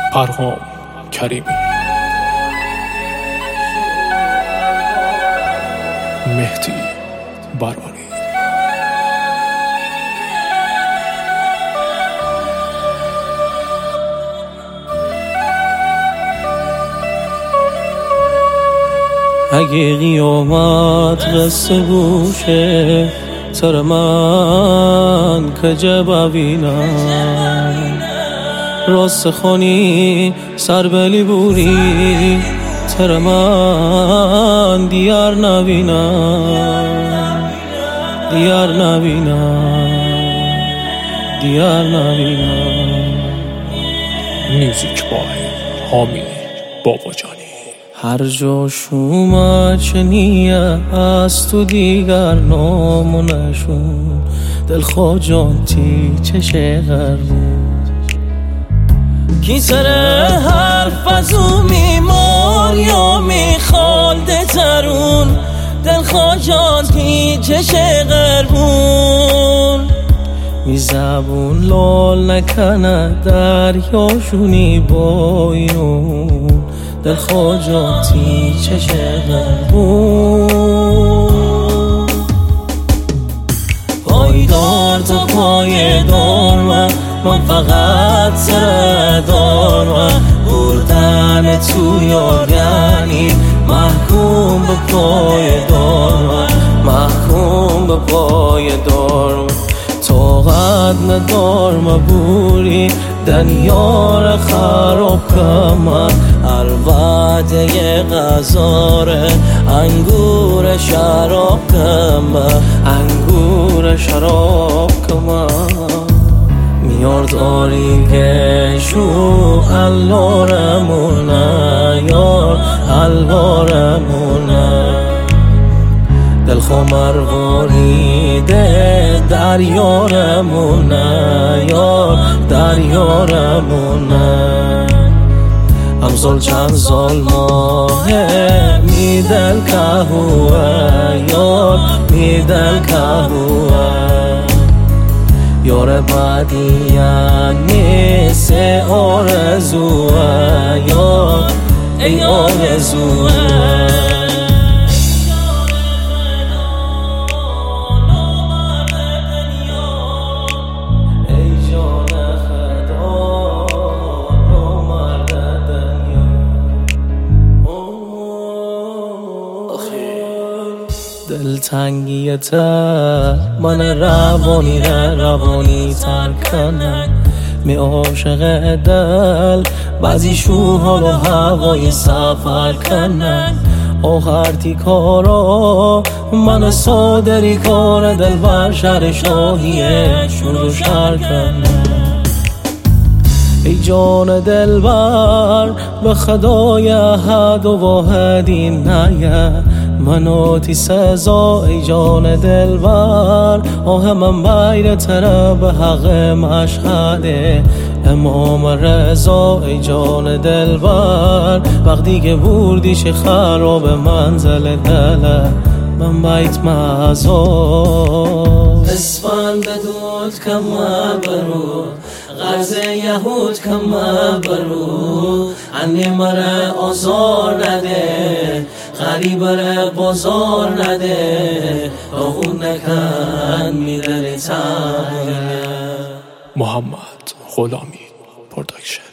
پرهام کریمی. مهدی برانی. اگه قیامت قصه گوشه سر من که جبابینم راست خونی سر بلی بوری سر من دیار نبینم دیار نبینم دیار نبینم. میوزیک بای حامی باباجانی. هر جاش اومد چنیه از تو دیگر نامونشون دلخواه جانتی چشه غربون کی سر حرف از او میمار یا میخالده ترون دلخواه جانتی چشه غربون می زبون لال نکنه دریاشونی بایون دلخواه جانتی چشه غربون پایدار تا پایدار من فقط سردار من بردن تو یار یعنی محکوم به پایدار من محکوم به پایدار من طاقت ندار مبوری دنیار خراب کمن هر وعده غزاره انگور شراب کمن انگور شراب کمن میار داری گشو اللارمونه یار اللارمونه دلخو مرواریده در یارمونه یار در یارمونه همزال چند زال ماهه میدل که هوه یار میدل که هوه یار بعدی یعنی سه آرزوه یار ای آرزوه دلتنگیت من روانی تر کنن می عاشق دل بعضی شوها رو هوای سفر کنن آخر تیکارا من صادری کار دل بر شهر شاهیه شروع شهر کنن ای جان دلبر به خدای احد و واحدی نیه مناتی سزا ای جان دلبر آه من بیر تره به حق مشهده امام رضا ای جان دلبر وقتی که بردیش خراب منزل دله من بیت مزا اسفند بدود کم برو غرض یهود کم برو انی مره آزار نده غریب ره بازار نده اون نکن میدنی تنگه. محمد غلامی پروداکشن.